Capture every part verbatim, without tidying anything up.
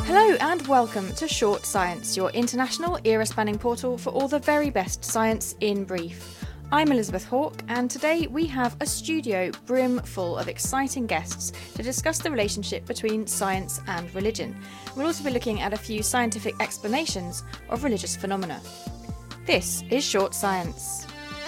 Hello and welcome to Short Science, your international era-spanning portal for all the very best science in brief. I'm Elizabeth Hawke, and today we have a studio brim full of exciting guests to discuss the relationship between science and religion. We'll also be looking at a few scientific explanations of religious phenomena. This is Short Science.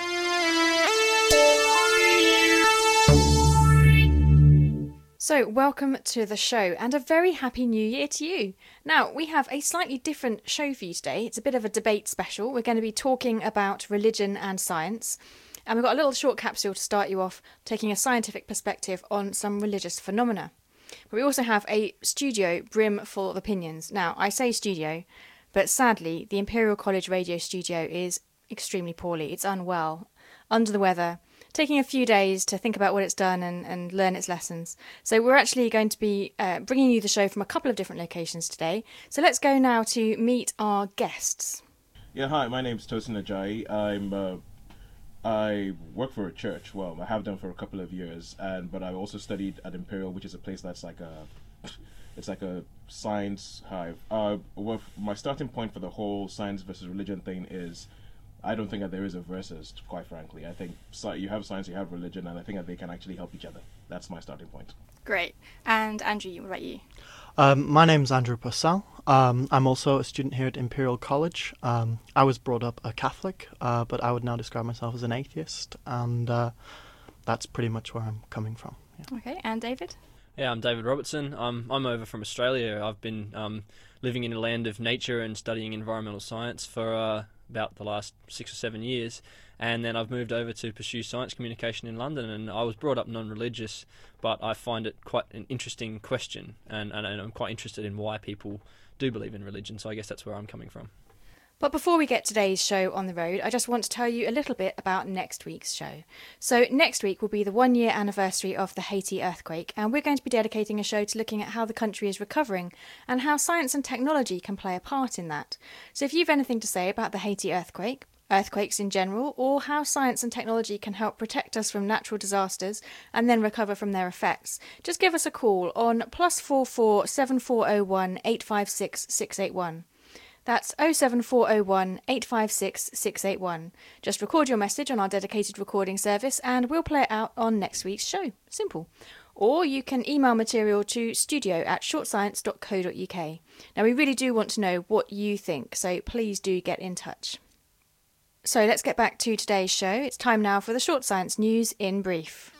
So, welcome to the show and a very happy new year to you. Now, we have a slightly different show for you today. It's a bit of a debate special. We're going to be talking about religion and science. And we've got a little short capsule to start you off, taking a scientific perspective on some religious phenomena. But we also have a studio brim full of opinions. Now, I say studio, but sadly, the Imperial College radio studio is extremely poorly. It's unwell, under the weather, taking a few days to think about what it's done and, and learn its lessons. So we're actually going to be uh, bringing you the show from a couple of different locations today. So let's go now to meet our guests. Yeah, hi, my name's Tosin Ajayi. I'm, uh, I work for a church. Well, I have done for a couple of years, and but I also studied at Imperial, which is a place that's like a, it's like a science hive. Uh, well, my starting point for the whole science versus religion thing is, I don't think that there is a versus, quite frankly. I think so, you have science, you have religion, and I think that they can actually help each other. That's my starting point. Great. And Andrew, what about you? Um, my name's Andrew Purcell. Um, I'm also a student here at Imperial College. Um, I was brought up a Catholic, uh, but I would now describe myself as an atheist, and uh, that's pretty much where I'm coming from. Yeah. Okay, and David? Yeah, I'm David Robertson. Um, I'm over from Australia. I've been um, living in a land of nature and studying environmental science for uh, about the last six or seven years, and then I've moved over to pursue science communication in London, and I was brought up non-religious, but I find it quite an interesting question, and, and, and I'm quite interested in why people do believe in religion, so I guess that's where I'm coming from. But before we get today's show on the road, I just want to tell you a little bit about next week's show. So next week will be the one year anniversary of the Haiti earthquake, and we're going to be dedicating a show to looking at how the country is recovering and how science and technology can play a part in that. So if you've anything to say about the Haiti earthquake, earthquakes in general, or how science and technology can help protect us from natural disasters and then recover from their effects, just give us a call on plus four four seven four zero one eight five six six eight one. That's oh seven four oh one eight five six six eight one. Just record your message on our dedicated recording service and we'll play it out on next week's show. Simple. Or you can email material to studio at shortscience dot co dot uk. Now we really do want to know what you think, so please do get in touch. So let's get back to today's show. It's time now for the Short Science News in brief.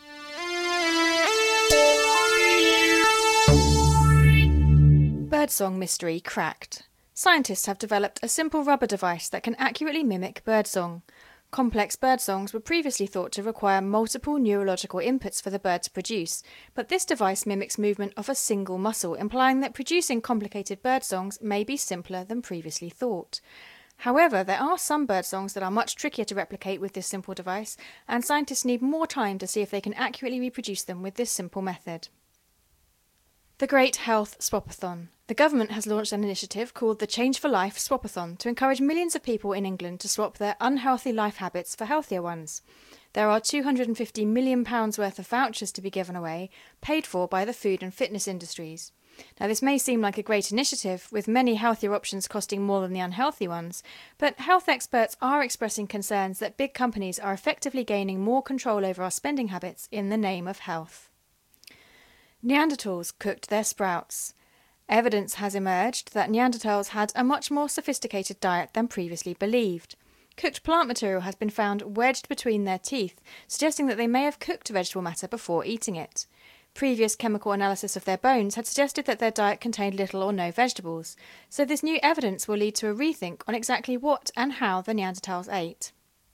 Birdsong mystery cracked. Scientists have developed a simple rubber device that can accurately mimic birdsong. Complex birdsongs were previously thought to require multiple neurological inputs for the bird to produce, but this device mimics movement of a single muscle, implying that producing complicated birdsongs may be simpler than previously thought. However, there are some birdsongs that are much trickier to replicate with this simple device, and scientists need more time to see if they can accurately reproduce them with this simple method. The Great Health Swapathon. The government has launched an initiative called the Change for Life Swapathon to encourage millions of people in England to swap their unhealthy life habits for healthier ones. There are two hundred fifty million pounds worth of vouchers to be given away, paid for by the food and fitness industries. Now, this may seem like a great initiative, with many healthier options costing more than the unhealthy ones, but health experts are expressing concerns that big companies are effectively gaining more control over our spending habits in the name of health. Neanderthals cooked their sprouts. Evidence has emerged that Neanderthals had a much more sophisticated diet than previously believed. Cooked plant material has been found wedged between their teeth, suggesting that they may have cooked vegetable matter before eating it. Previous chemical analysis of their bones had suggested that their diet contained little or no vegetables, so this new evidence will lead to a rethink on exactly what and how the Neanderthals ate.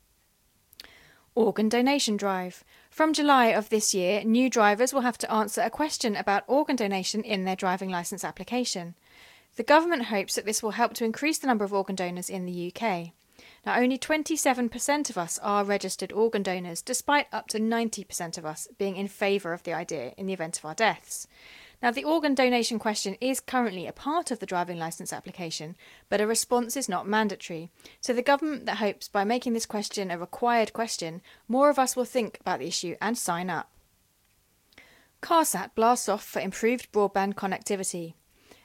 Organ donation drive. From July of this year, new drivers will have to answer a question about organ donation in their driving licence application. The government hopes that this will help to increase the number of organ donors in the U K. Now, only twenty-seven percent of us are registered organ donors, despite up to ninety percent of us being in favour of the idea in the event of our deaths. Now, the organ donation question is currently a part of the driving licence application, but a response is not mandatory. So the government that hopes by making this question a required question, more of us will think about the issue and sign up. CARSAT blasts off for improved broadband connectivity.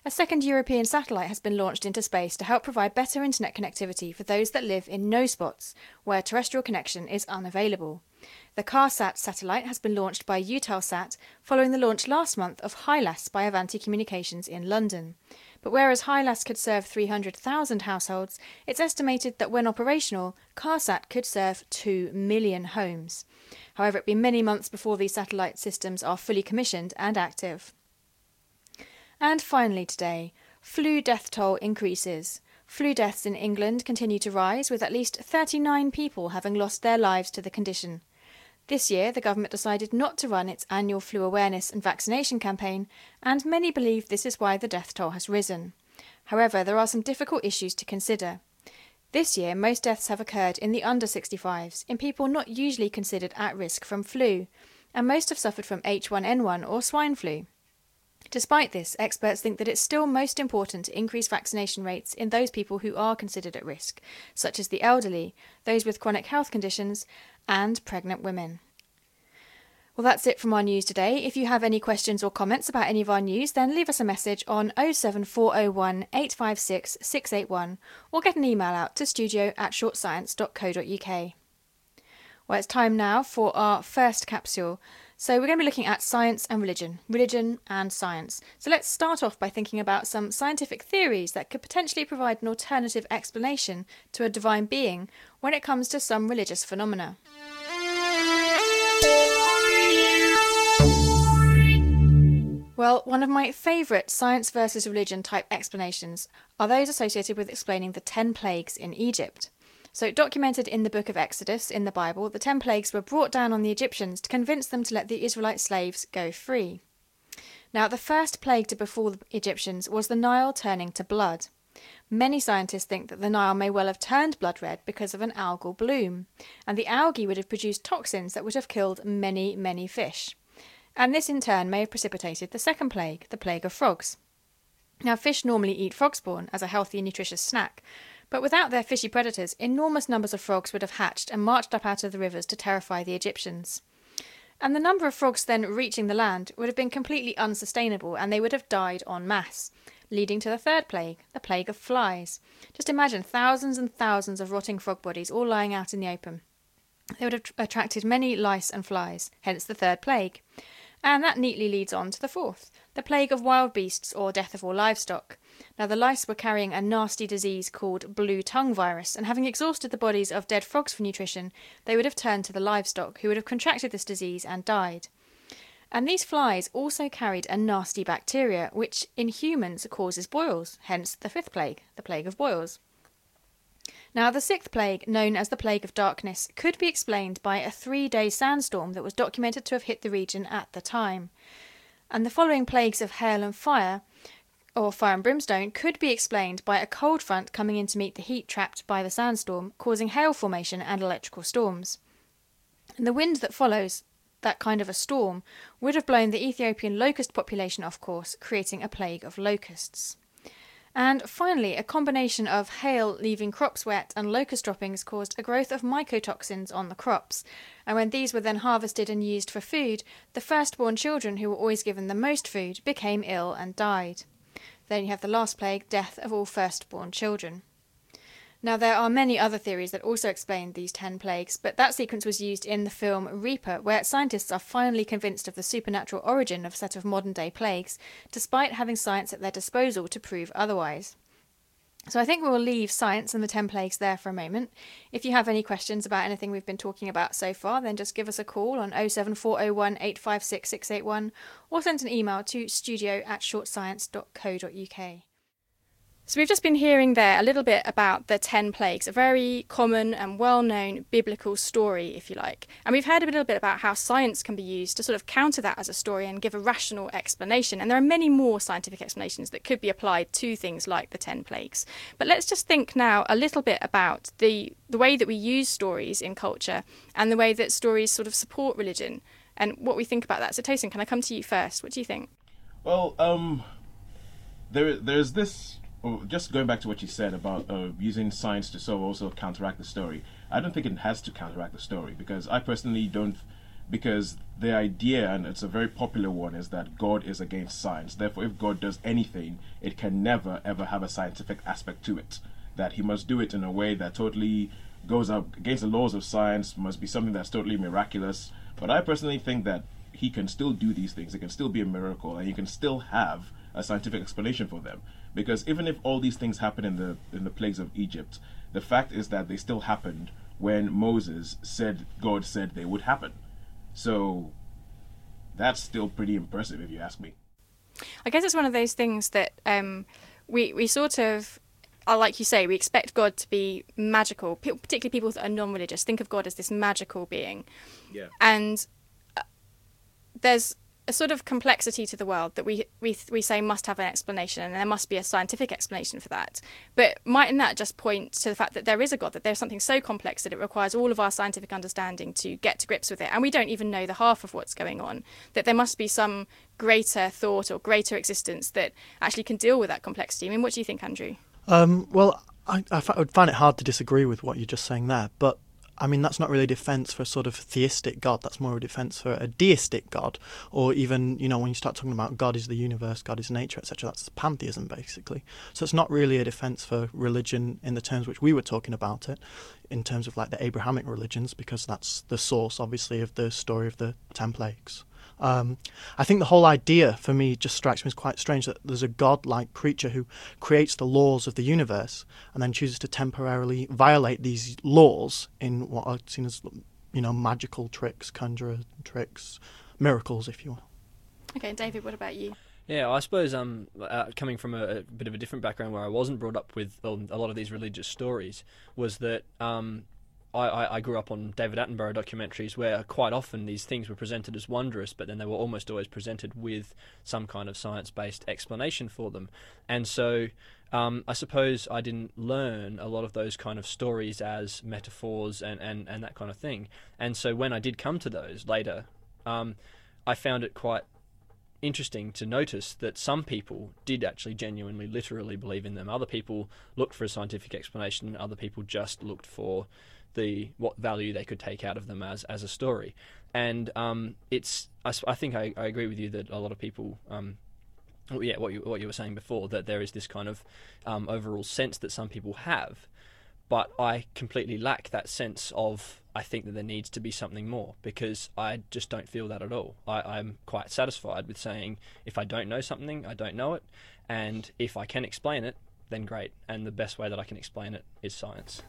A second European satellite has been launched into space to help provide better internet connectivity for those that live in no spots, where terrestrial connection is unavailable. The CarSat satellite has been launched by Eutelsat following the launch last month of HILAS by Avanti Communications in London. But whereas HILAS could serve three hundred thousand households, it's estimated that when operational, CarSat could serve two million homes. However, it'll be many months before these satellite systems are fully commissioned and active. And finally today, flu death toll increases. Flu deaths in England continue to rise, with at least thirty-nine people having lost their lives to the condition. This year, the government decided not to run its annual flu awareness and vaccination campaign, and many believe this is why the death toll has risen. However, there are some difficult issues to consider. This year, most deaths have occurred in the under sixty-fives, in people not usually considered at risk from flu, and most have suffered from H one N one or swine flu. Despite this, experts think that it's still most important to increase vaccination rates in those people who are considered at risk, such as the elderly, those with chronic health conditions, and pregnant women. Well, that's it from our news today. If you have any questions or comments about any of our news, then leave us a message on oh seven four oh one, eight five six, six eight one or get an email out to studio at shortscience dot co dot uk. Well, it's time now for our first capsule. So we're going to be looking at science and religion, religion and science. So let's start off by thinking about some scientific theories that could potentially provide an alternative explanation to a divine being when it comes to some religious phenomena. Well, one of my favourite science versus religion type explanations are those associated with explaining the ten plagues in Egypt. So, documented in the book of Exodus in the Bible, the ten plagues were brought down on the Egyptians to convince them to let the Israelite slaves go free. Now, the first plague to befall the Egyptians was the Nile turning to blood. Many scientists think that the Nile may well have turned blood red because of an algal bloom, and the algae would have produced toxins that would have killed many, many fish. And this in turn may have precipitated the second plague, the plague of frogs. Now, fish normally eat frog spawn as a healthy and nutritious snack, but without their fishy predators, enormous numbers of frogs would have hatched and marched up out of the rivers to terrify the Egyptians. And the number of frogs then reaching the land would have been completely unsustainable, and they would have died en masse, leading to the third plague, the plague of flies. Just imagine thousands and thousands of rotting frog bodies all lying out in the open. They would have attracted many lice and flies, hence the third plague. And that neatly leads on to the fourth, the plague of wild beasts or death of all livestock. Now, the lice were carrying a nasty disease called blue tongue virus, and having exhausted the bodies of dead frogs for nutrition, they would have turned to the livestock, who would have contracted this disease and died. And these flies also carried a nasty bacteria, which in humans causes boils, hence the fifth plague, the plague of boils. Now, the sixth plague, known as the Plague of Darkness, could be explained by a three-day sandstorm that was documented to have hit the region at the time. And the following plagues of hail and fire, or fire and brimstone, could be explained by a cold front coming in to meet the heat trapped by the sandstorm, causing hail formation and electrical storms. And the wind that follows that kind of a storm would have blown the Ethiopian locust population off course, creating a plague of locusts. And finally, a combination of hail leaving crops wet and locust droppings caused a growth of mycotoxins on the crops, and when these were then harvested and used for food, the firstborn children, who were always given the most food, became ill and died. Then you have the last plague, death of all firstborn children. Now, there are many other theories that also explain these ten plagues, but that sequence was used in the film Reaper, where scientists are finally convinced of the supernatural origin of a set of modern-day plagues, despite having science at their disposal to prove otherwise. So I think we will leave science and the ten plagues there for a moment. If you have any questions about anything we've been talking about so far, then just give us a call on oh seven four oh one, eight five six, six eight one or send an email to studio at shortscience dot co dot uk. So we've just been hearing there a little bit about the ten plagues, a very common and well-known biblical story, if you like. And we've heard a little bit about how science can be used to sort of counter that as a story and give a rational explanation. And there are many more scientific explanations that could be applied to things like the ten plagues. But let's just think now a little bit about the, the way that we use stories in culture and the way that stories sort of support religion and what we think about that. So Tosin, can I come to you first? What do you think? Well, um, there, there's this... Well, just going back to what you said about uh, using science to sort of also counteract the story, I don't think it has to counteract the story, because I personally don't because the idea, and it's a very popular one, is that God is against science. Therefore, if God does anything, it can never ever have a scientific aspect to it. That he must do it in a way that totally goes up against the laws of science, must be something that's totally miraculous. But I personally think that he can still do these things. It can still be a miracle, and you can still have a scientific explanation for them. Because even if all these things happen in the in the plagues of Egypt, the fact is that they still happened when Moses said God said they would happen. So that's still pretty impressive, if you ask me. I guess it's one of those things that um, we we sort of, uh, like you say, we expect God to be magical, P- particularly people that are non-religious think of God as this magical being. Yeah. And uh, there's a sort of complexity to the world that we we we say must have an explanation, and there must be a scientific explanation for that. But mightn't that just point to the fact that there is a God, that there's something so complex that it requires all of our scientific understanding to get to grips with it, and we don't even know the half of what's going on, that there must be some greater thought or greater existence that actually can deal with that complexity? I mean, what do you think, Andrew? Um, well, I, I, f- I would find it hard to disagree with what you're just saying there, but I mean, that's not really a defence for a sort of theistic God. That's more a defence for a deistic God. Or even, you know, when you start talking about God is the universe, God is nature, et cetera, that's pantheism, basically. So it's not really a defence for religion in the terms which we were talking about it, in terms of like the Abrahamic religions, because that's the source, obviously, of the story of the ten plagues. Um, I think the whole idea for me just strikes me as quite strange, that there's a god-like creature who creates the laws of the universe and then chooses to temporarily violate these laws in what are seen as, you know, magical tricks, conjurer tricks, miracles, if you will. Okay, David, what about you? Yeah, I suppose um, uh, coming from a, a bit of a different background where I wasn't brought up with um, a lot of these religious stories, was that um, I, I grew up on David Attenborough documentaries where quite often these things were presented as wondrous, but then they were almost always presented with some kind of science-based explanation for them. And so um, I suppose I didn't learn a lot of those kind of stories as metaphors and, and, and that kind of thing. And so when I did come to those later, um, I found it quite interesting to notice that some people did actually genuinely, literally believe in them. Other people looked for a scientific explanation. Other people just looked for the what value they could take out of them as as a story. And um, it's I, I think I, I agree with you that a lot of people um, well, yeah what you what you were saying before, that there is this kind of um, overall sense that some people have, but I completely lack that sense of I think that there needs to be something more, because I just don't feel that at all. I, I'm quite satisfied with saying if I don't know something, I don't know it, and if I can explain it, then great, and the best way that I can explain it is science.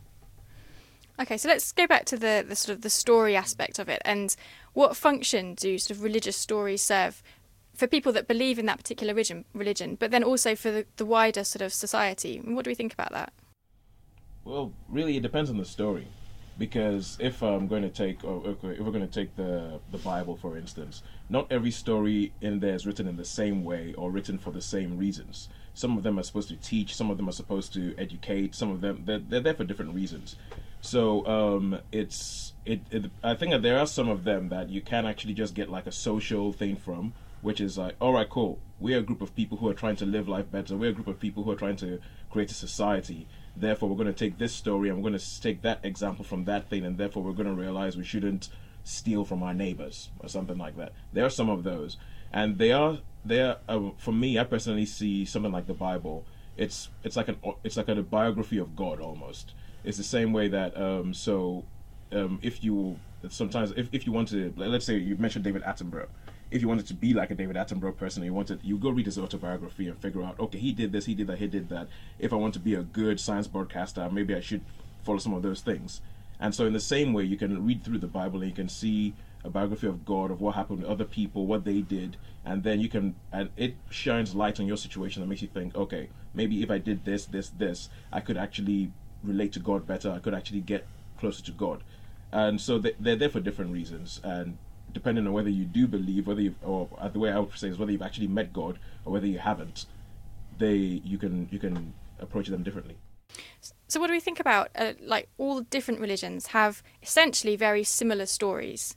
Okay, so let's go back to the, the sort of the story aspect of it, and what function do sort of religious stories serve for people that believe in that particular religion, religion but then also for the, the wider sort of society? And what do we think about that? Well, really, it depends on the story. Because if I'm going to take, or okay, if we're going to take the the Bible, for instance, not every story in there is written in the same way or written for the same reasons. Some of them are supposed to teach, some of them are supposed to educate, some of them, they're, they're there for different reasons. So um, it's, it, it. I think that there are some of them that you can actually just get like a social thing from, which is like, all right, cool, we're a group of people who are trying to live life better, we're a group of people who are trying to create a society. Therefore, we're going to take this story and we're going to take that example from that thing, and therefore we're going to realize we shouldn't steal from our neighbors or something like that. There are some of those, and they are there. Uh, for me, I personally see something like the Bible. It's it's like an it's like a biography of God almost. It's the same way that um, so um, if you sometimes if, if you want to, let's say you mentioned David Attenborough. If you wanted to be like a David Attenborough person, you wanted, you go read his autobiography and figure out, okay, he did this, he did that, he did that. If I want to be a good science broadcaster, maybe I should follow some of those things. And so in the same way, you can read through the Bible and you can see a biography of God, of what happened to other people, what they did, and then you can, and it shines light on your situation and makes you think, okay, maybe if I did this, this, this, I could actually relate to God better, I could actually get closer to God. And so they, they're there for different reasons, and depending on whether you do believe, whether you, or uh, the way I would say is whether you've actually met God or whether you haven't, they you can you can approach them differently. So what do we think about uh, like all different religions have essentially very similar stories,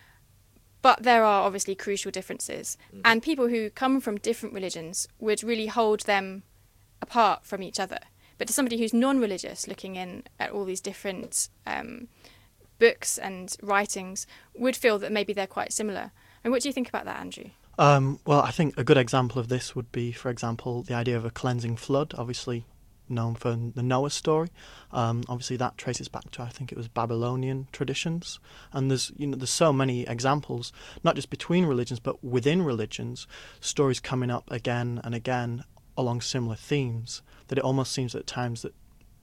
but there are obviously crucial differences, mm-hmm. and people who come from different religions would really hold them apart from each other. But to somebody who's non-religious, looking in at all these different um, books and writings would feel that maybe they're quite similar. And what do you think about that, Andrew? Um, well, I think a good example of this would be, for example, the idea of a cleansing flood, obviously known for the Noah story. Um, obviously, that traces back to, I think it was Babylonian traditions. And there's, you know, there's so many examples, not just between religions, but within religions, stories coming up again and again along similar themes, that it almost seems at times that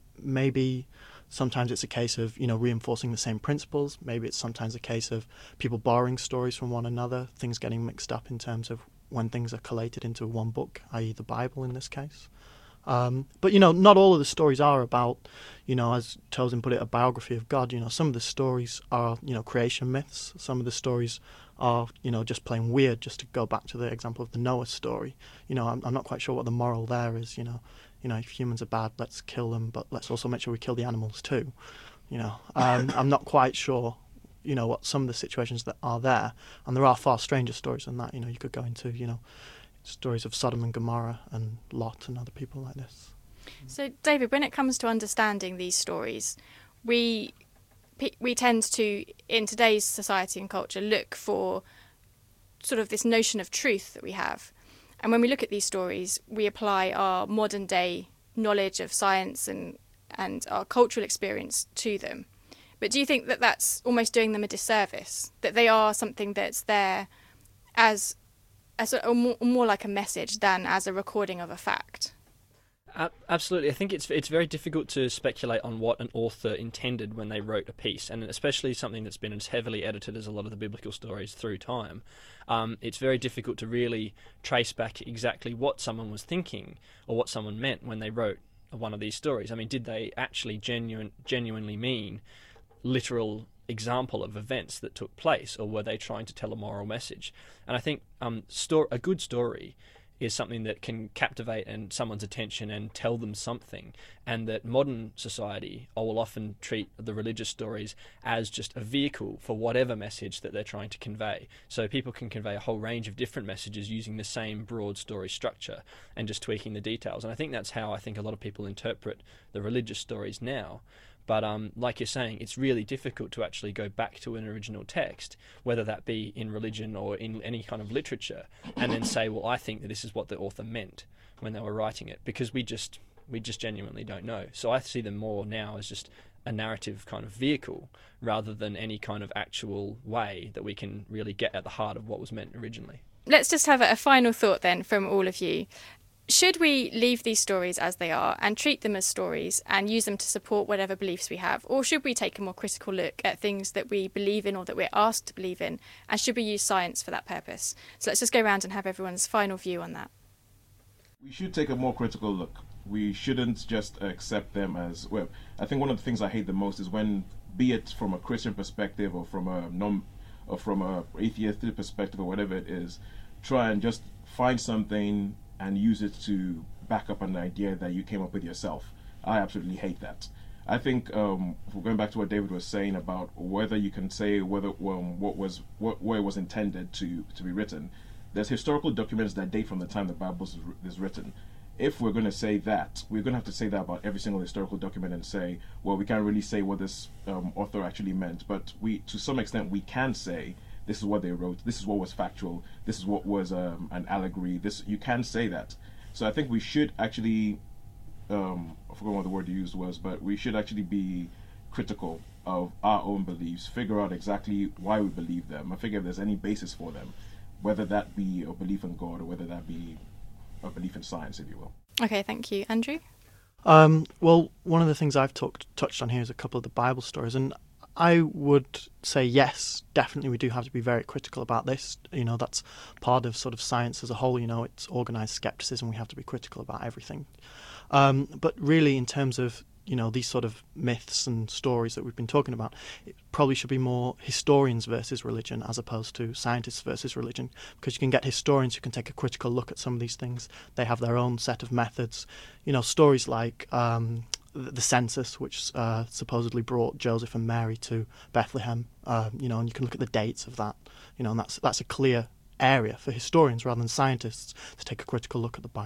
maybe sometimes it's a case of, you know, reinforcing the same principles. Maybe it's sometimes a case of people borrowing stories from one another, things getting mixed up in terms of when things are collated into one book, that is the Bible in this case. Um, but, you know, not all of the stories are about, you know, as Tosin put it, a biography of God. You know, some of the stories are, you know, creation myths. Some of the stories are, you know, just plain weird, just to go back to the example of the Noah story. You know, I'm, I'm not quite sure what the moral there is, you know. You know, if humans are bad, let's kill them, but let's also make sure we kill the animals too. You know, um, I'm not quite sure, you know, what some of the situations that are there. And there are far stranger stories than that. You know, you could go into, you know, stories of Sodom and Gomorrah and Lot and other people like this. So, David, when it comes to understanding these stories, we we tend to, in today's society and culture, look for sort of this notion of truth that we have. And when we look at these stories, we apply our modern day knowledge of science and, and our cultural experience to them. But do you think that that's almost doing them a disservice? That they are something that's there as, as a, more, more like a message than as a recording of a fact? Absolutely. I think it's it's very difficult to speculate on what an author intended when they wrote a piece, and especially something that's been as heavily edited as a lot of the biblical stories through time. Um, it's very difficult to really trace back exactly what someone was thinking or what someone meant when they wrote one of these stories. I mean, did they actually genuine, genuinely mean literal example of events that took place, or were they trying to tell a moral message? And I think um, sto- a good story is something that can captivate and someone's attention and tell them something, and that modern society will often treat the religious stories as just a vehicle for whatever message that they're trying to convey. So people can convey a whole range of different messages using the same broad story structure and just tweaking the details. And I think that's how I think a lot of people interpret the religious stories now. But um, like you're saying, it's really difficult to actually go back to an original text, whether that be in religion or in any kind of literature, and then say, well, I think that this is what the author meant when they were writing it, because we just we just genuinely don't know. So I see them more now as just a narrative kind of vehicle rather than any kind of actual way that we can really get at the heart of what was meant originally. Let's just have a final thought then from all of you. Should we leave these stories as they are and treat them as stories and use them to support whatever beliefs we have? Or should we take a more critical look at things that we believe in or that we're asked to believe in? And should we use science for that purpose? So let's just go around and have everyone's final view on that. We should take a more critical look. We shouldn't just accept them as, well, I think one of the things I hate the most is when, be it from a Christian perspective or from a non, or from a atheistic perspective or whatever it is, try and just find something and use it to back up an idea that you came up with yourself. I absolutely hate that. I think um, going back to what David was saying about whether you can say whether um, what was what where it was intended to to be written, there's historical documents that date from the time the Bible is, is written. If we're going to say that, we're going to have to say that about every single historical document and say, well, we can't really say what this um, author actually meant, but we, to some extent, we can say, this is what they wrote, this is what was factual, this is what was um, an allegory, this, you can say that. So I think we should actually, um, I forgot what the word you used was, but we should actually be critical of our own beliefs, figure out exactly why we believe them, and figure if there's any basis for them, whether that be a belief in God or whether that be a belief in science, if you will. Okay, thank you. Andrew? Um, well, one of the things I've talked touched on here is a couple of the Bible stories, and I would say yes, definitely we do have to be very critical about this. You know, that's part of sort of science as a whole. You know, it's organised skepticism. We have to be critical about everything. Um, but really, in terms of, you know, these sort of myths and stories that we've been talking about, it probably should be more historians versus religion as opposed to scientists versus religion, because you can get historians who can take a critical look at some of these things. They have their own set of methods. You know, stories like um, the census, which uh, supposedly brought Joseph and Mary to Bethlehem, uh, you know, and you can look at the dates of that, you know, and that's that's a clear area for historians rather than scientists to take a critical look at the Bible.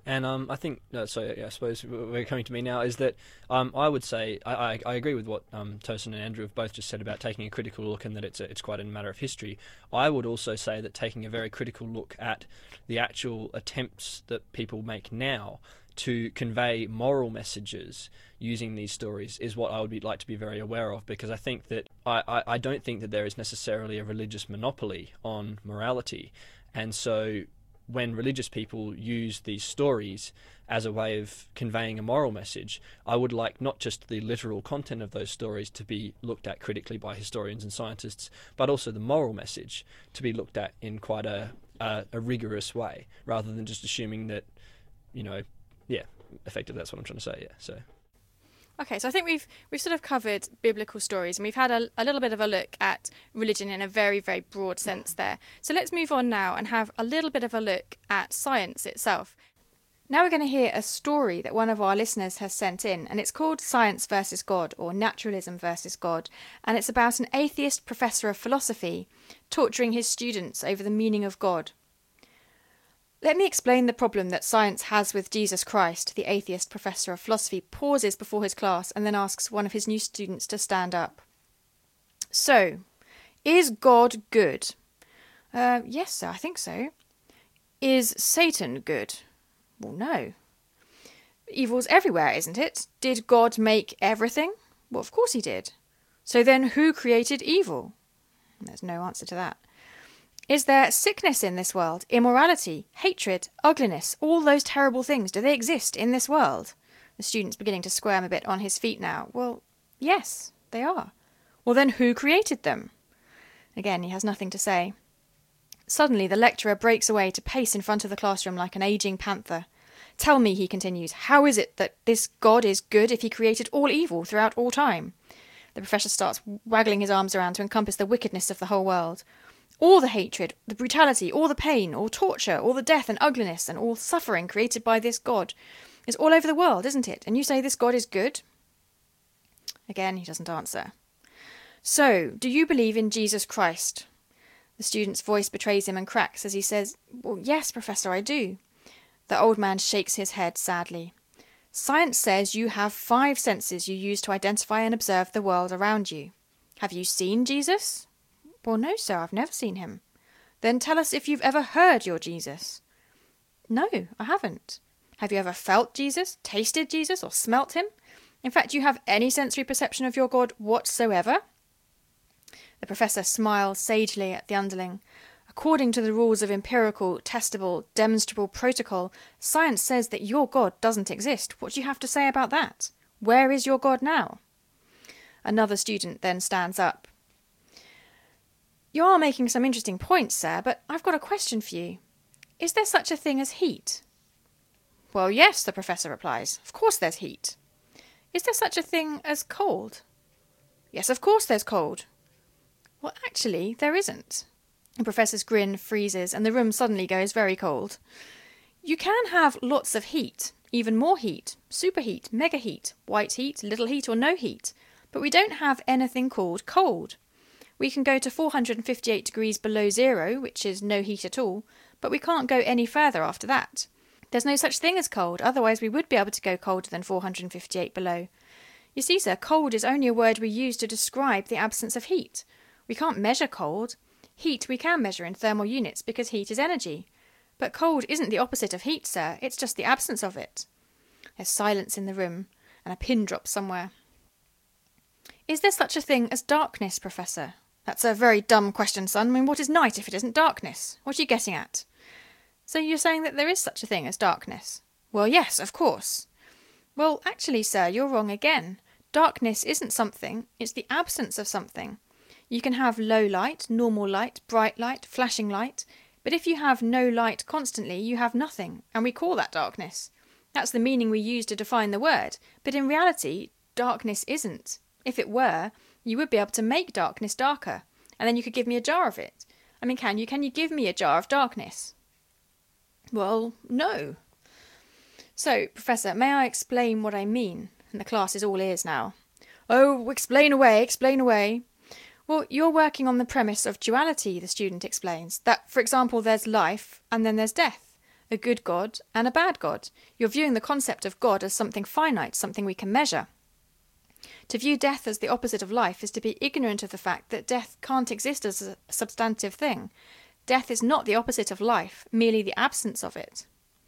And um, I think, no, so yeah, I suppose we're coming to me now, is that um, I would say, I, I, I agree with what um, Tosin and Andrew have both just said about taking a critical look and that it's a, it's quite a matter of history. I would also say that taking a very critical look at the actual attempts that people make now to convey moral messages using these stories is what I would be, like to be very aware of, because I think that I, I, I don't think that there is necessarily a religious monopoly on morality. And so when religious people use these stories as a way of conveying a moral message, I would like not just the literal content of those stories to be looked at critically by historians and scientists, but also the moral message to be looked at in quite a, a, a rigorous way, rather than just assuming that, you know, yeah, effectively that's what I'm trying to say, yeah, so... Okay, so I think we've we've sort of covered biblical stories, and we've had a, a little bit of a look at religion in a very, very broad sense there. So let's move on now and have a little bit of a look at science itself. Now we're going to hear a story that one of our listeners has sent in, and it's called Science versus God, or Naturalism versus God, and it's about an atheist professor of philosophy torturing his students over the meaning of God. Let me explain the problem that science has with Jesus Christ. The atheist professor of philosophy pauses before his class and then asks one of his new students to stand up. So, is God good? Uh, yes, sir, I think so. Is Satan good? Well, no. Evil's everywhere, isn't it? Did God make everything? Well, of course he did. So then who created evil? There's no answer to that. Is there sickness in this world? Immorality, hatred, ugliness, all those terrible things, do they exist in this world? The student's beginning to squirm a bit on his feet now. Well, yes, they are. Well, then who created them? Again, he has nothing to say. Suddenly, the lecturer breaks away to pace in front of the classroom like an ageing panther. Tell me, he continues, how is it that this God is good if he created all evil throughout all time? The professor starts waggling his arms around to encompass the wickedness of the whole world. All the hatred, the brutality, all the pain, all torture, all the death and ugliness and all suffering created by this God is all over the world, isn't it? And you say this God is good? Again, he doesn't answer. So, do you believe in Jesus Christ? The student's voice betrays him and cracks as he says, well, yes, Professor, I do. The old man shakes his head sadly. Science says you have five senses you use to identify and observe the world around you. Have you seen Jesus? Well, no, sir, I've never seen him. Then tell us if you've ever heard your Jesus. No, I haven't. Have you ever felt Jesus, tasted Jesus, or smelt him? In fact, do you have any sensory perception of your God whatsoever? The professor smiles sagely at the underling. According to the rules of empirical, testable, demonstrable protocol, science says that your God doesn't exist. What do you have to say about that? Where is your God now? Another student then stands up. You are making some interesting points, sir, but I've got a question for you. Is there such a thing as heat? Well, yes, the professor replies. Of course there's heat. Is there such a thing as cold? Yes, of course there's cold. Well, actually, there isn't. The professor's grin freezes and the room suddenly goes very cold. You can have lots of heat, even more heat, superheat, mega heat, white heat, little heat or no heat, but we don't have anything called cold. We can go to four hundred fifty-eight degrees below zero, which is no heat at all, but we can't go any further after that. There's no such thing as cold, otherwise we would be able to go colder than four hundred fifty-eight below. You see, sir, cold is only a word we use to describe the absence of heat. We can't measure cold. Heat we can measure in thermal units because heat is energy. But cold isn't the opposite of heat, sir, it's just the absence of it. There's silence in the room, and a pin drops somewhere. Is there such a thing as darkness, Professor? That's a very dumb question, son. I mean, what is night if it isn't darkness? What are you getting at? So you're saying that there is such a thing as darkness? Well, yes, of course. Well, actually, sir, you're wrong again. Darkness isn't something, it's the absence of something. You can have low light, normal light, bright light, flashing light, but if you have no light constantly, you have nothing, and we call that darkness. That's the meaning we use to define the word, but in reality, darkness isn't. If it were, you would be able to make darkness darker, and then you could give me a jar of it. I mean, can you? Can you give me a jar of darkness? Well, no. So, Professor, may I explain what I mean? And the class is all ears now. Oh, explain away, explain away. Well, you're working on the premise of duality, the student explains. That, for example, there's life, and then there's death. a good God and a bad God. You're viewing the concept of God as something finite, something we can measure. To view death as the opposite of life is to be ignorant of the fact that death can't exist as a substantive thing. Death is not the opposite of life, merely the absence of it.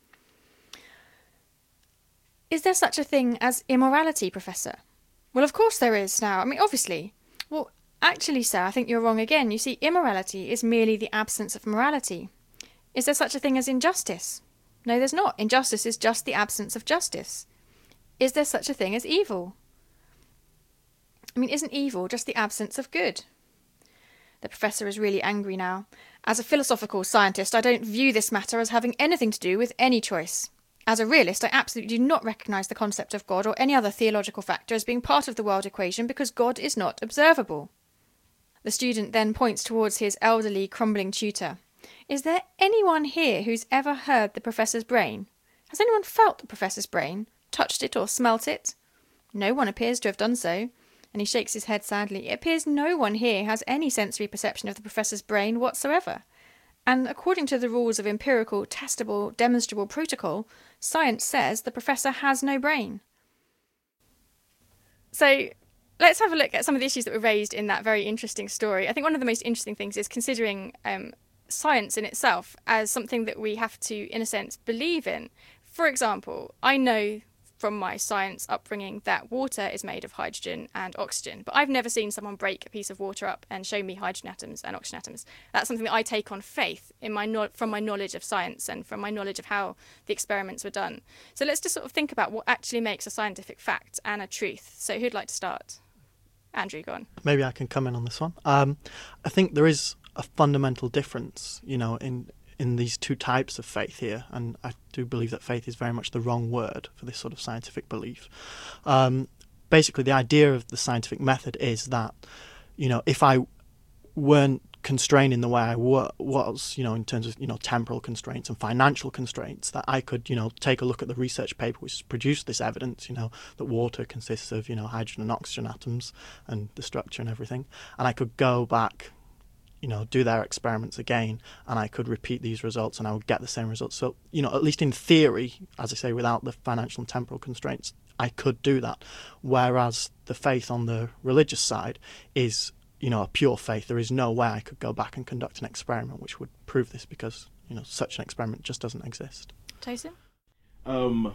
Is there such a thing as immorality, Professor? Well, of course there is now. I mean, obviously. Well, actually, sir, I think you're wrong again. You see, immorality is merely the absence of morality. Is there such a thing as injustice? No, there's not. Injustice is just the absence of justice. Is there such a thing as evil? I mean, isn't evil just the absence of good? The professor is really angry now. As a philosophical scientist, I don't view this matter as having anything to do with any choice. As a realist, I absolutely do not recognise the concept of God or any other theological factor as being part of the world equation because God is not observable. The student then points towards his elderly, crumbling tutor. Is there anyone here who's ever heard the professor's brain? Has anyone felt the professor's brain? Touched it or smelt it? No one appears to have done so. And he shakes his head sadly. It appears no one here has any sensory perception of the professor's brain whatsoever. And according to the rules of empirical, testable, demonstrable protocol, science says the professor has no brain. So let's have a look at some of the issues that were raised in that very interesting story. I think one of the most interesting things is considering um, science in itself as something that we have to, in a sense, believe in. For example, I know from my science upbringing that water is made of hydrogen and oxygen, but I've never seen someone break a piece of water up and show me hydrogen atoms and oxygen atoms. That's something that I take on faith in my no- from my knowledge of science and from my knowledge of how the experiments were done. So let's just sort of think about what actually makes a scientific fact and a truth. So who'd like to start? Andrew, go on. Maybe I can come in on this one. Um, I think there is a fundamental difference, you know, in in these two types of faith here, and I do believe that faith is very much the wrong word for this sort of scientific belief. Um, basically, the idea of the scientific method is that, you know, if I weren't constrained in the way I w- was, you know, in terms of, you know, temporal constraints and financial constraints, that I could, you know, take a look at the research paper which has produced this evidence, you know, that water consists of, you know, hydrogen and oxygen atoms and the structure and everything, and I could go back, you know, do their experiments again, and I could repeat these results and I would get the same results. So, you know, at least in theory, as I say, without the financial and temporal constraints, I could do that. Whereas the faith on the religious side is, you know, a pure faith. There is no way I could go back and conduct an experiment which would prove this because, you know, such an experiment just doesn't exist. Tosin? Um,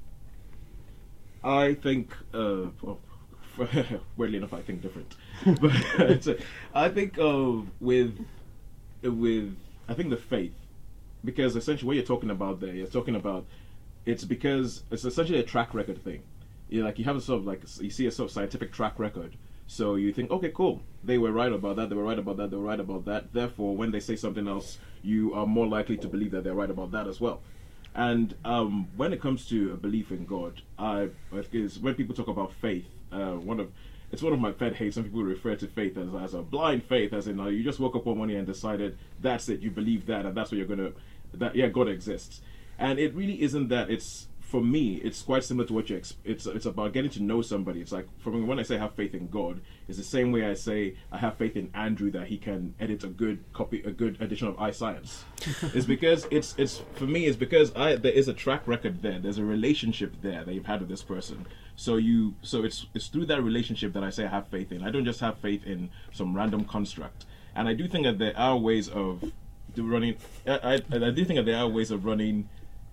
I think, uh, well, weirdly enough, I think different. But uh, I think uh, with with I think the faith, because essentially what you're talking about there, you're talking about it's because it's essentially a track record thing. You like you have a sort of like you see a sort of scientific track record. So you think, okay, cool, they were right about that, they were right about that, they were right about that. Therefore, when they say something else, you are more likely to believe that they're right about that as well. And um, when it comes to a belief in God, I is when people talk about faith, uh, one of it's one of my pet hates. Some people refer to faith as as a blind faith, as in uh, you just woke up one morning and decided that's it, you believe that, and that's what you're gonna that yeah, God exists. And it really isn't that. It's for me, it's quite similar to what you. Exp- it's it's about getting to know somebody. It's like for me, when I say I have faith in God, it's the same way I say I have faith in Andrew that he can edit a good copy, a good edition of iScience. It's because it's it's for me. It's because I there is a track record there. There's a relationship there that you've had with this person. So you so it's it's through that relationship that I say I have faith in. I don't just have faith in some random construct. And I do think that there are ways of do running. I I, I do think that there are ways of running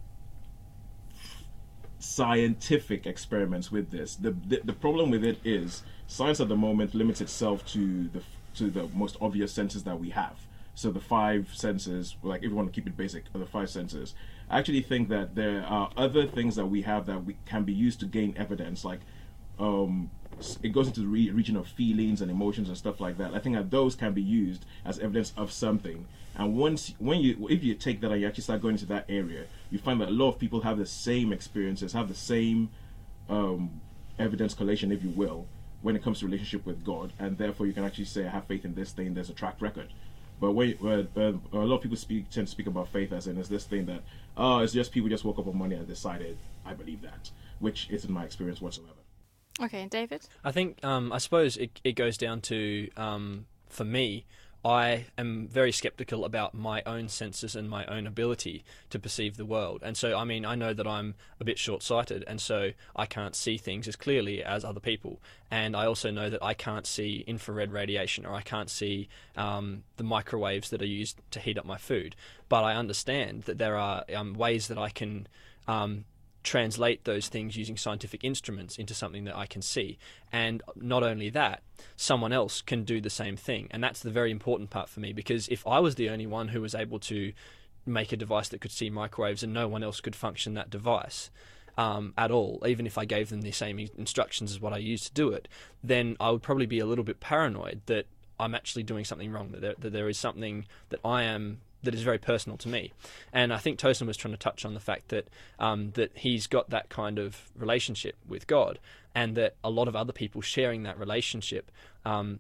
scientific experiments with this. The, the the problem with it is science at the moment limits itself to the to the most obvious senses that we have. So the five senses, like if you want to keep it basic, are the five senses. I actually think that there are other things that we have that we can be used to gain evidence, like um it goes into the re- region of feelings and emotions and stuff like that. I think that those can be used as evidence of something. And once, when you, if you take that and you actually start going into that area, you find that a lot of people have the same experiences, have the same um, evidence collation, if you will, when it comes to relationship with God, and therefore you can actually say, I have faith in this thing. There's a track record. But when, uh, uh, a lot of people speak tend to speak about faith as in it's this thing that, oh, it's just people just woke up one morning and decided, I believe that, which isn't my experience whatsoever. Okay, and David? I think, um, I suppose it, it goes down to, um, for me, I am very skeptical about my own senses and my own ability to perceive the world. And so, I mean, I know that I'm a bit short-sighted, and so I can't see things as clearly as other people. And I also know that I can't see infrared radiation, or I can't see um, the microwaves that are used to heat up my food. But I understand that there are um, ways that I can um, translate those things using scientific instruments into something that I can see. And not only that, someone else can do the same thing. And that's the very important part for me, because if I was the only one who was able to make a device that could see microwaves and no one else could function that device um, at all, even if I gave them the same instructions as what I used to do it, then I would probably be a little bit paranoid that I'm actually doing something wrong, that there, that there is something that I am that is very personal to me. And I think Tosin was trying to touch on the fact that um, that he's got that kind of relationship with God, and that a lot of other people sharing that relationship um,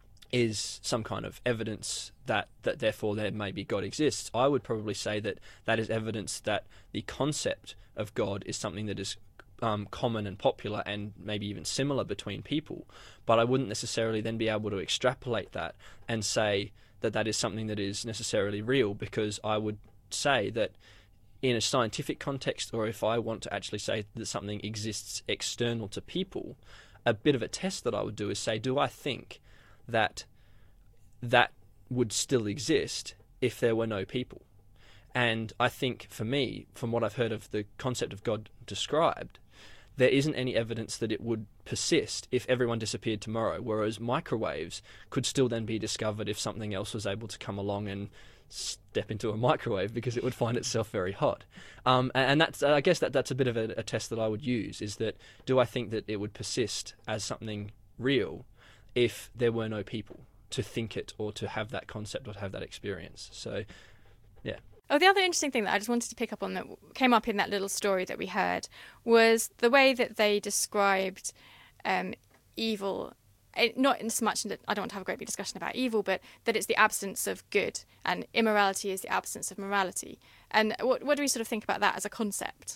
is some kind of evidence that, that therefore there maybe God exists. I would probably say that that is evidence that the concept of God is something that is um, common and popular and maybe even similar between people. But I wouldn't necessarily then be able to extrapolate that and say that that is something that is necessarily real, because I would say that in a scientific context, or if I want to actually say that something exists external to people, a bit of a test that I would do is say, do I think that that would still exist if there were no people? And I think for me, from what I've heard of the concept of God described, there isn't any evidence that it would persist if everyone disappeared tomorrow, whereas microwaves could still then be discovered if something else was able to come along and step into a microwave, because it would find itself very hot. Um, and that's, I guess that that's a bit of a, a test that I would use, is that do I think that it would persist as something real if there were no people to think it or to have that concept or to have that experience? So, yeah. Oh, the other interesting thing that I just wanted to pick up on that came up in that little story that we heard was the way that they described um, evil. It, not in so much that I don't want to have a great big discussion about evil, but that it's the absence of good, and immorality is the absence of morality. And what what do we sort of think about that as a concept?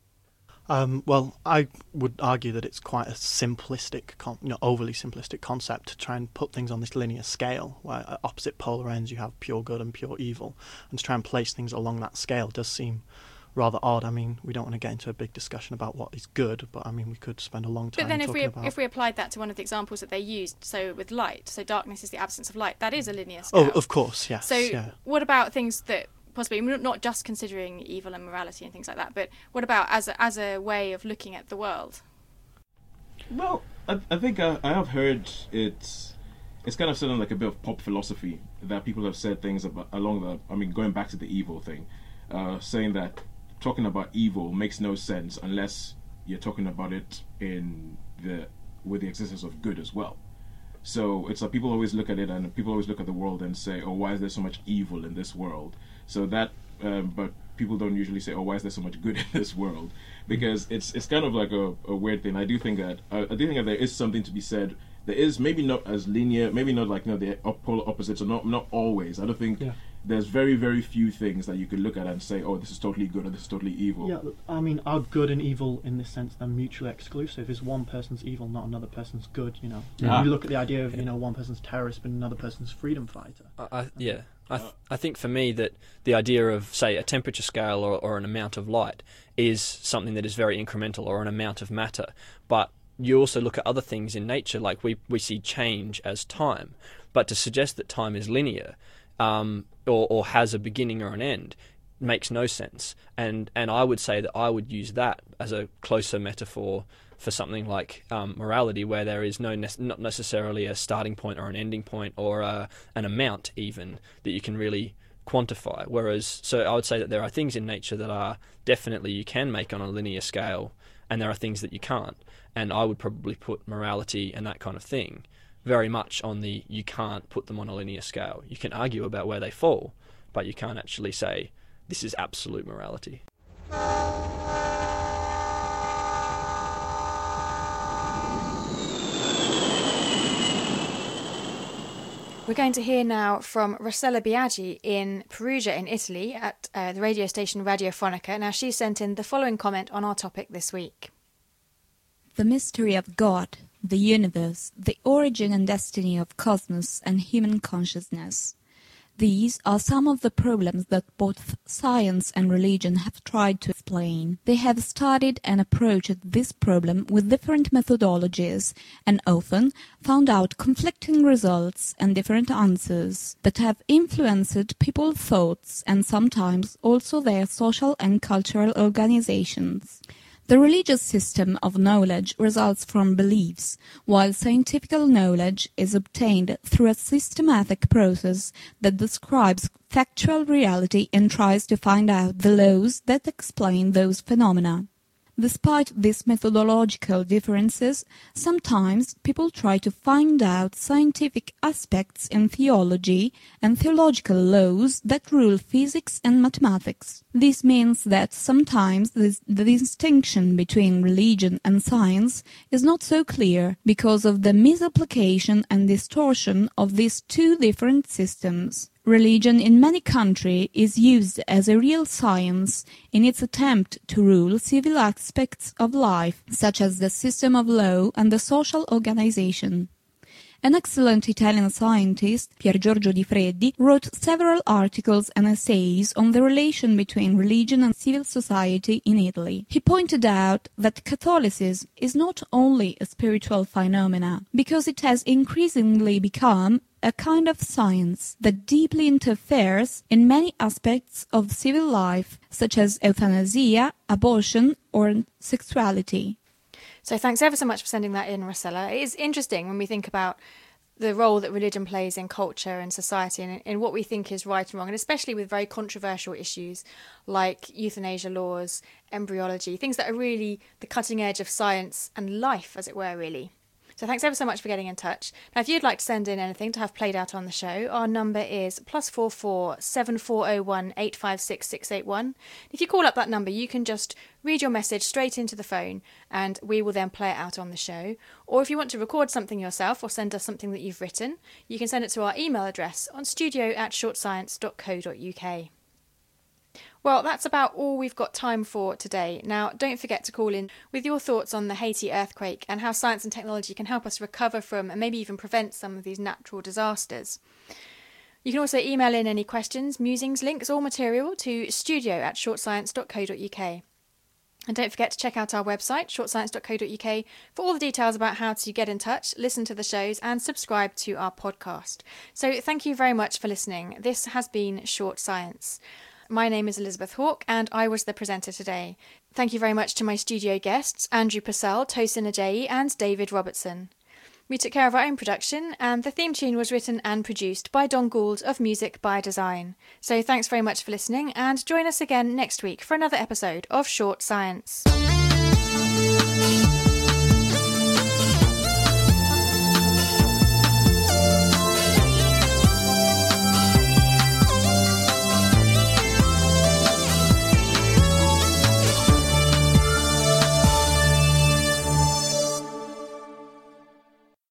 Um, well, I would argue that it's quite a simplistic, con- you know, overly simplistic concept to try and put things on this linear scale, where at opposite polar ends you have pure good and pure evil, and to try and place things along that scale does seem rather odd. I mean, we don't want to get into a big discussion about what is good, but I mean, we could spend a long time But then if talking we about... if we applied that to one of the examples that they used, so with light, so darkness is the absence of light, that is a linear scale. Oh, of course, yes. So yeah. what about things that possibly, not just considering evil and morality and things like that, but what about as a, as a way of looking at the world? Well, I, I think I, I have heard it's it's kind of sounding like a bit of pop philosophy, that people have said things about along the, I mean, going back to the evil thing, uh, saying that talking about evil makes no sense unless you're talking about it in the with the existence of good as well. So it's like people always look at it, and people always look at the world and say, oh, why is there so much evil in this world? So that, um, but people don't usually say, oh, why is there so much good in this world? Because it's it's kind of like a, a weird thing. I do think that I, I do think that there is something to be said. There is maybe not as linear, maybe not like, you know, the polar opposites, or not not always. I don't think Yeah. there's very very few things that you could look at and say, oh, this is totally good or this is totally evil. Yeah, I mean, are good and evil in this sense then mutually exclusive? Is one person's evil not another person's good, you know? Yeah. You look at the idea of, you know, one person's terrorist but another person's freedom fighter. I, I, yeah, I, th- I think for me that the idea of, say, a temperature scale or, or an amount of light is something that is very incremental, or an amount of matter. But you also look at other things in nature, like we, we see change as time. But to suggest that time is linear um, or, or has a beginning or an end makes no sense. And, and I would say that I would use that as a closer metaphor for something like um, morality, where there is no ne- not necessarily a starting point or an ending point, or a, an amount even that you can really quantify. Whereas, so I would say that there are things in nature that are definitely you can make on a linear scale, and there are things that you can't. And I would probably put morality and that kind of thing very much on the you can't put them on a linear scale. You can argue about where they fall, but you can't actually say this is absolute morality. We're going to hear now from Rossella Biaggi in Perugia in Italy at uh, the radio station Radiofonica. Now, she sent in the following comment on our topic this week. The mystery of God the universe, the origin and destiny of cosmos and human consciousness. These are some of the problems that both science and religion have tried to explain. They have studied and approached this problem with different methodologies and often found out conflicting results and different answers that have influenced people's thoughts and sometimes also their social and cultural organizations. The religious system of knowledge results from beliefs, while scientific knowledge is obtained through a systematic process that describes factual reality and tries to find out the laws that explain those phenomena. Despite these methodological differences, sometimes people try to find out scientific aspects in theology and theological laws that rule physics and mathematics. This means that sometimes the, the distinction between religion and science is not so clear because of the misapplication and distortion of these two different systems. Religion in many countries is used as a real science in its attempt to rule civil aspects of life, such as the system of law and the social organization. An excellent Italian scientist, Pier Giorgio Di Freddi, wrote several articles and essays on the relation between religion and civil society in Italy. He pointed out that Catholicism is not only a spiritual phenomena, because it has increasingly become a kind of science that deeply interferes in many aspects of civil life, such as euthanasia, abortion, or sexuality. So thanks ever so much for sending that in, Rossella. It is interesting when we think about the role that religion plays in culture and society and in what we think is right and wrong, and especially with very controversial issues like euthanasia laws, embryology, things that are really the cutting edge of science and life, as it were, really. So thanks ever so much for getting in touch. Now, if you'd like to send in anything to have played out on the show, our number is plus four four seven four zero one eight five six six eight one. If you call up that number, you can just read your message straight into the phone and we will then play it out on the show. Or if you want to record something yourself or send us something that you've written, you can send it to our email address on studio at shortscience dot co dot uk. Well, that's about all we've got time for today. Now, don't forget to call in with your thoughts on the Haiti earthquake and how science and technology can help us recover from and maybe even prevent some of these natural disasters. You can also email in any questions, musings, links or material to studio at shortscience dot co dot uk. And don't forget to check out our website, shortscience dot co dot uk, for all the details about how to get in touch, listen to the shows and subscribe to our podcast. So thank you very much for listening. This has been Short Science. My name is Elizabeth Hawke and I was the presenter today. Thank you very much to my studio guests, Andrew Purcell, Tosin Ajayi and David Robertson. We took care of our own production and the theme tune was written and produced by Don Gould of Music by Design. So thanks very much for listening and join us again next week for another episode of Short Science.